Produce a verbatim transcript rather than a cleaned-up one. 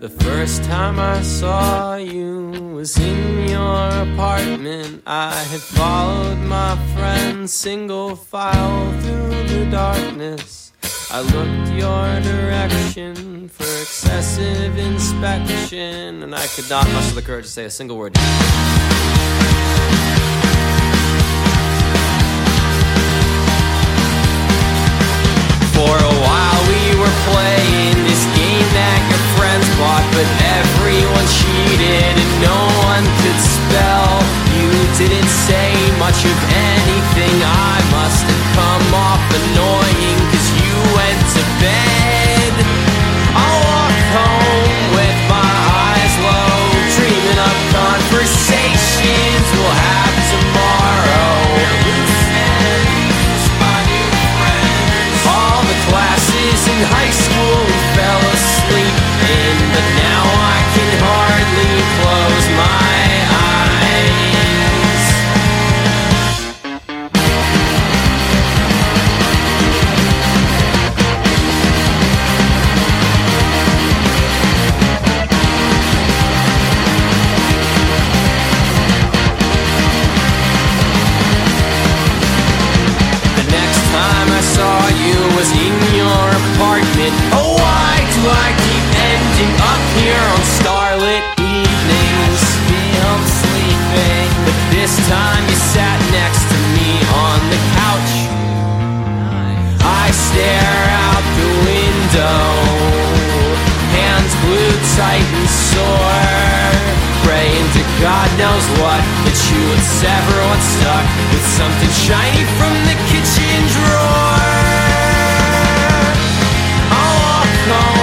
The first time I saw you was in your apartment. I had followed my friend single file through the darkness. I looked your direction for excessive inspection, and I could not muster the courage to say a single word. For a while we were playing this game that your friends bought, but everyone cheated and no one could spell. You didn't say much of anything. I must have come off annoying, cause you went to bed. I'll walk home with my eyes low, dreaming of conversations we'll have tomorrow. Classes in high school we fell asleep in, but now I can hardly close my eyes. The next time I saw you was in your apartment. Oh, why do I keep ending up here on starlit evenings? Still sleeping, but this time you sat next to me on the couch. I stare out the window, hands glued tight and sore, praying to God knows what, that you would sever what's stuck with something shiny from the kitchen drawer. I'll walk home